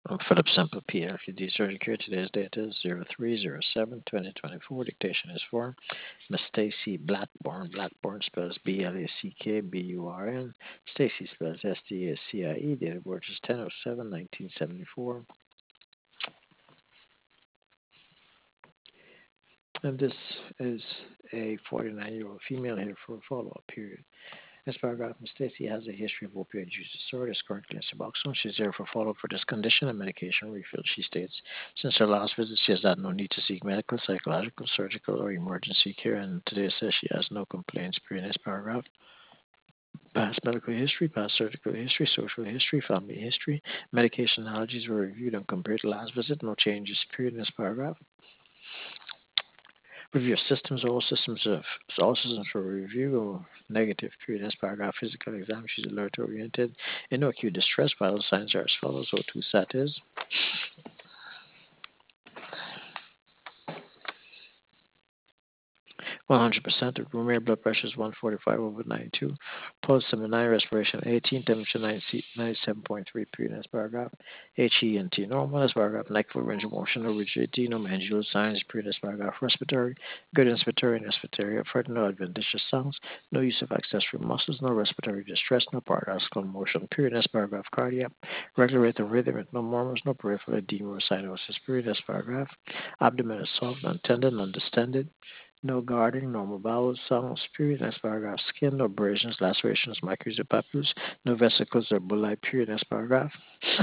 Philip Semple, PFD Surgery Care. Today's date is 03/07/2024. Dictation is for Miss Stacy Blackburn. Blackburn spells Blackburn. Stacy spells Stacie. Date of birth is 10/07/1974. And this is a 49-year-old female here for a follow-up period. This paragraph, Ms. Stacy has a history of opioid use disorder, is currently in Suboxone. She's here for follow-up for this condition and medication refill. She states, since her last visit, she has had no need to seek medical, psychological, surgical, or emergency care, and today says she has no complaints. Period. This paragraph, past medical history, past surgical history, social history, family history, medication allergies were reviewed and compared to last visit. No changes. Period. In this paragraph. Review systems, all systems for review or negative. Period. This paragraph, physical exam, she's alert oriented. In no acute distress, vital signs are as follows. O2 sat is 100%. The room air blood pressure is 145/92. Pulse 79, respiration 18, temperature 97.3. Period. This paragraph. HENT normal. This paragraph. Neck full range of motion, no rigidity, no mandibular signs. Period. This paragraph. Respiratory. Good inspiratory and expiratory effort, no adventitious sounds, no use of accessory muscles, no respiratory distress, no paradoxical motion. Period. This paragraph. Cardiac. Regular rate of rhythm with no murmurs, no peripheral edema or cyanosis. Period. This paragraph. Abdomen is soft, non-tender, non-distended. No guarding, normal bowels, sound, period. Next paragraph. Skin, no abrasions, lacerations, micros or papules, no vesicles or bullae. Period. Next paragraph.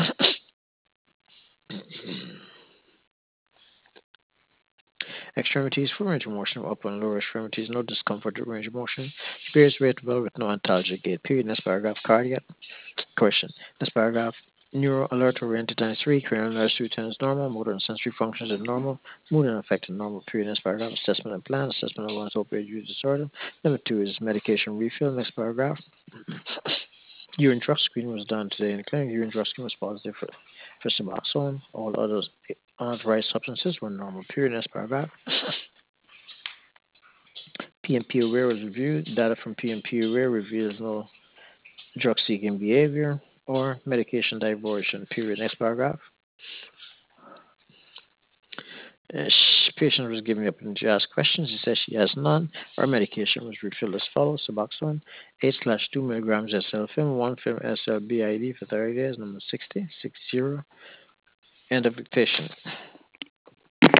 Extremities, full range of motion of upper and lower extremities, no discomfort or range of motion. Spirits rate well with no antalgic gait. Period. Next paragraph. Cardiac. Question. Next paragraph. Neuro alert oriented times 3, cranial nerves 2 times normal, motor and sensory functions are normal, mood and affected normal. Period. Next paragraph. Assessment and plan. Assessment of one's opioid use disorder. Number 2 is medication refill. Next paragraph. Urine drug screen was done today in the clinic. Urine drug screen was positive for Suboxone. All others unauthorized substances were normal. Period. Next paragraph. PMP aware was reviewed. Data from PMP aware reveals no drug seeking behavior or medication diversion. Period. Next paragraph. Patient was given the opportunity to ask questions. He says she has none. Our medication was refilled as follows: Suboxone, 8/2 milligrams SL film, 1 film SL BID for 30 days, number 60. End of dictation.